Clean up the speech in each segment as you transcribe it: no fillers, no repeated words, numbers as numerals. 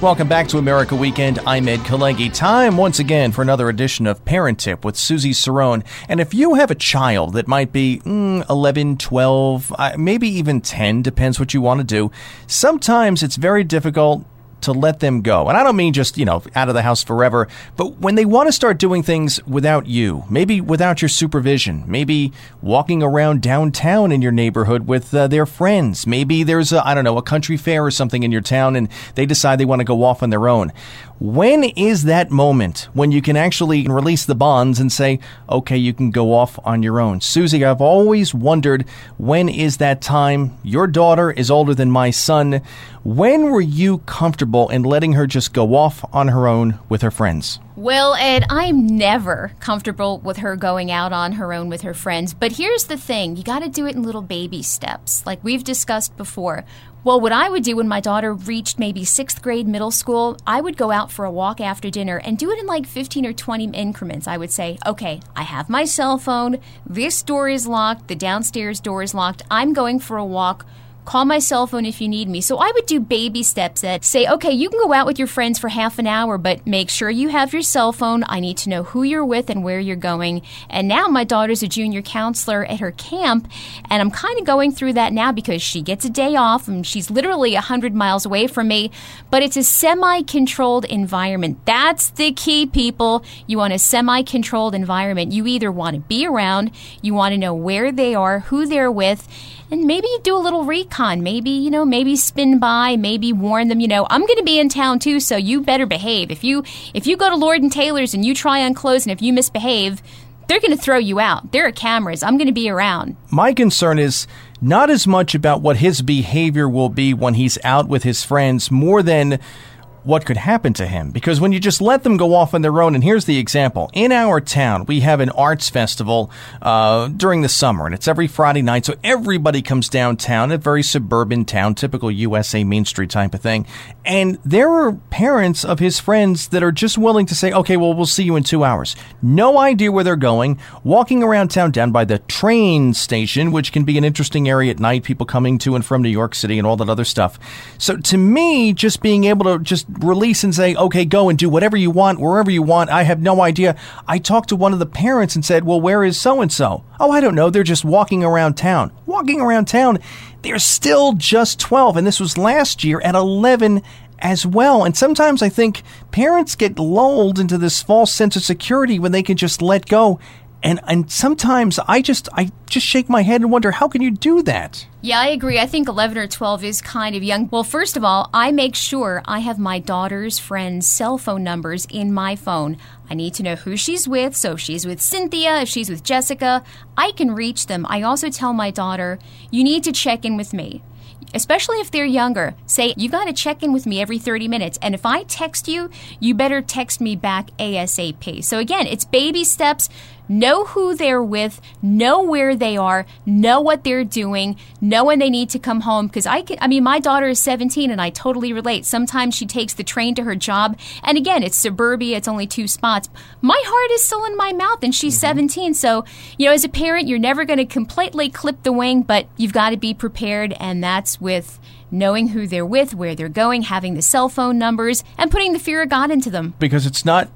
Welcome back to America Weekend. I'm Ed Kalegi. Time once again for another edition of Parent Tip with Susie Cerrone. And if you have a child that might be 11, 12, maybe even 10, depends what you want to do, sometimes it's very difficult to let them go. And I don't mean just, out of the house forever, but when they want to start doing things without you, maybe without your supervision, maybe walking around downtown in your neighborhood with their friends, maybe there's a country fair or something in your town and they decide they want to go off on their own. When is that moment when you can actually release the bonds and say, okay, you can go off on your own? Susie, I've always wondered, when is that time? Your daughter is older than my son. When were you comfortable in letting her just go off on her own with her friends? Well, Ed, I'm never comfortable with her going out on her own with her friends. But here's the thing. You got to do it in little baby steps, like we've discussed before. Well, what I would do when my daughter reached maybe 6th grade middle school, I would go out for a walk after dinner and do it in like 15 or 20 increments. I would say, okay, I have my cell phone. This door is locked. The downstairs door is locked. I'm going for a walk. Call my cell phone if you need me. So I would do baby steps that say, okay, you can go out with your friends for half an hour, but make sure you have your cell phone. I need to know who you're with and where you're going. And now my daughter's a junior counselor at her camp, and I'm kind of going through that now because she gets a day off, and she's literally 100 miles away from me, but it's a semi-controlled environment. That's the key, people. You want a semi-controlled environment. You either want to be around, you want to know where they are, who they're with, and maybe you do a little recon. Maybe, maybe spin by, maybe warn them, I'm going to be in town too, so you better behave. If you go to Lord & Taylor's and you try on clothes and if you misbehave, they're going to throw you out. There are cameras. I'm going to be around. My concern is not as much about what his behavior will be when he's out with his friends, more than what could happen to him. Because when you just let them go off on their own, and here's the example. In our town, we have an arts festival during the summer, and it's every Friday night, so everybody comes downtown, a very suburban town, typical USA Main Street type of thing. And there are parents of his friends that are just willing to say, okay, well, we'll see you in 2 hours. No idea where they're going, walking around town down by the train station, which can be an interesting area at night, people coming to and from New York City and all that other stuff. So to me, just being able to just release and say, okay, go and do whatever you want, wherever you want. I have no idea. I talked to one of the parents and said, well, where is so-and-so? Oh, I don't know. They're just walking around town. Walking around town. They're still just 12. And this was last year at 11 as well. And sometimes I think parents get lulled into this false sense of security when they can just let go. And sometimes I just shake my head and wonder, how can you do that? Yeah, I agree. I think 11 or 12 is kind of young. Well, first of all, I make sure I have my daughter's friends' cell phone numbers in my phone. I need to know who she's with. So if she's with Cynthia, if she's with Jessica, I can reach them. I also tell my daughter, you need to check in with me. Especially if they're younger, say, you got to check in with me every 30 minutes. And if I text you, you better text me back ASAP. So again, it's baby steps. Know who they're with, know where they are, know what they're doing, know when they need to come home. Because my daughter is 17 and I totally relate. Sometimes she takes the train to her job. And again, it's suburbia, it's only 2 spots. My heart is still in my mouth and she's 17. So, as a parent, you're never going to completely clip the wing, but you've got to be prepared. And that's with knowing who they're with, where they're going, having the cell phone numbers, and putting the fear of God into them. Because it's not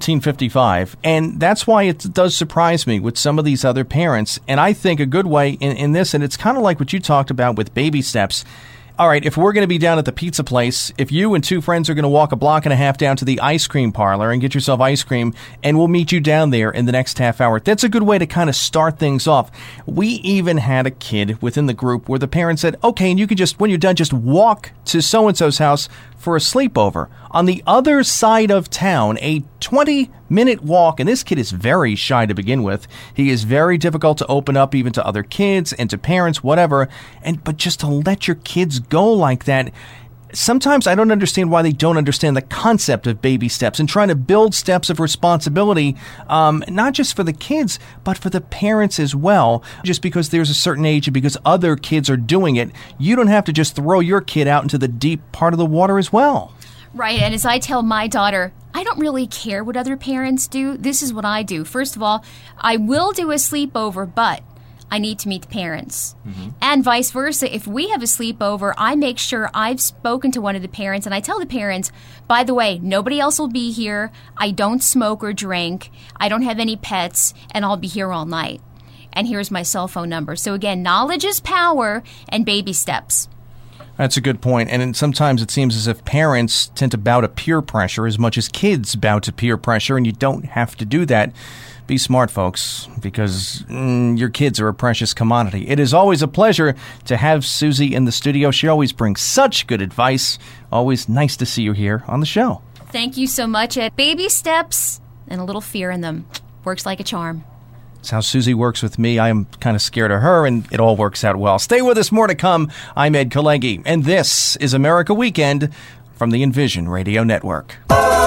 1955, and that's why it does surprise me with some of these other parents. And I think a good way in this, and it's kind of like what you talked about with baby steps. All right, if we're going to be down at the pizza place, if you and 2 friends are going to walk a block and a half down to the ice cream parlor and get yourself ice cream, and we'll meet you down there in the next half hour, that's a good way to kind of start things off. We even had a kid within the group where the parents said, okay, and you can just, when you're done, just walk to so-and-so's house for a sleepover. On the other side of town, a 20-minute walk, and this kid is very shy to begin with. He is very difficult to open up even to other kids and to parents, whatever. But just to let your kids go like that, sometimes I don't understand why they don't understand the concept of baby steps and trying to build steps of responsibility, not just for the kids, but for the parents as well. Just because there's a certain age and because other kids are doing it, you don't have to just throw your kid out into the deep part of the water as well. Right, and as I tell my daughter, I don't really care what other parents do. This is what I do. First of all, I will do a sleepover, but I need to meet the parents. And vice versa. If we have a sleepover, I make sure I've spoken to one of the parents, and I tell the parents, by the way, nobody else will be here. I don't smoke or drink. I don't have any pets, and I'll be here all night. And here's my cell phone number. So again, knowledge is power and baby steps. That's a good point. And sometimes it seems as if parents tend to bow to peer pressure as much as kids bow to peer pressure, and you don't have to do that. Be smart, folks, because your kids are a precious commodity. It is always a pleasure to have Susie in the studio. She always brings such good advice. Always nice to see you here on the show. Thank you so much. Baby steps and a little fear in them. Works like a charm. That's how Susie works with me. I am kind of scared of her, and it all works out well. Stay with us. More to come. I'm Ed Kalegi, and this is America Weekend from the Envision Radio Network.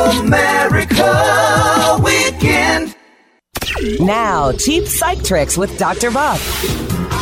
America Weekend. Now, Cheap Psych Tricks with Dr. Buff.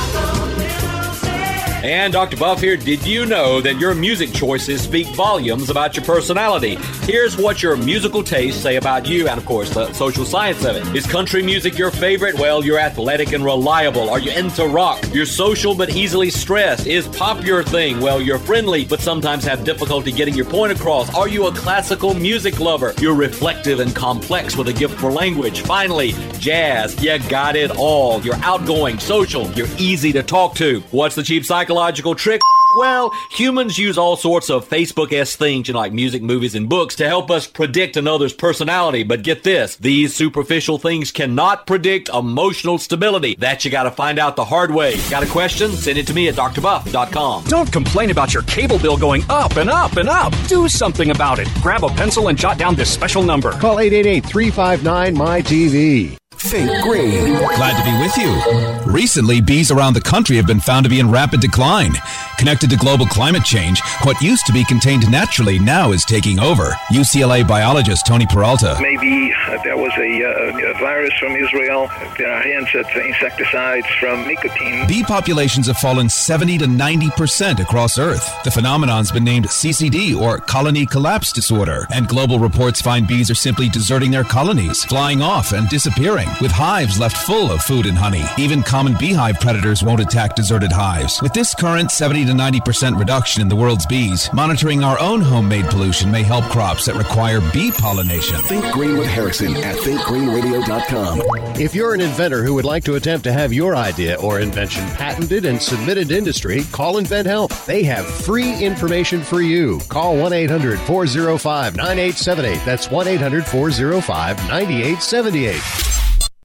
And Dr. Buff here. Did you know that your music choices speak volumes about your personality? Here's what your musical tastes say about you, and of course, the social science of it. Is country music your favorite? Well, you're athletic and reliable. Are you into rock? You're social but easily stressed. Is pop your thing? Well, you're friendly but sometimes have difficulty getting your point across. Are you a classical music lover? You're reflective and complex with a gift for language. Finally, jazz. You got it all. You're outgoing, social. You're easy to talk to. What's the cheap psychological trick? Well, humans use all sorts of Facebook-esque things, like music, movies, and books to help us predict another's personality. But get this, these superficial things cannot predict emotional stability. That you gotta find out the hard way. Got a question? Send it to me at drbuff.com. Don't complain about your cable bill going up and up and up. Do something about it. Grab a pencil and jot down this special number. Call 888-359-MY-TV. Think green. Glad to be with you. Recently, bees around the country have been found to be in rapid decline. Connected to global climate change, what used to be contained naturally now is taking over. UCLA biologist Tony Peralta. Maybe there was a virus from Israel. There are hints at insecticides from nicotine. Bee populations have fallen 70 to 90% across Earth. The phenomenon's been named CCD, or colony collapse disorder. And global reports find bees are simply deserting their colonies, flying off and disappearing, with hives left full of food and honey. Even common beehive predators won't attack deserted hives. With this current 70 to 90% reduction in the world's bees, monitoring our own homemade pollution may help crops that require bee pollination. Think Green with Harrison at thinkgreenradio.com. If you're an inventor who would like to attempt to have your idea or invention patented and submitted to industry, call InventHelp. They have free information for you. Call 1-800-405-9878. That's 1-800-405-9878.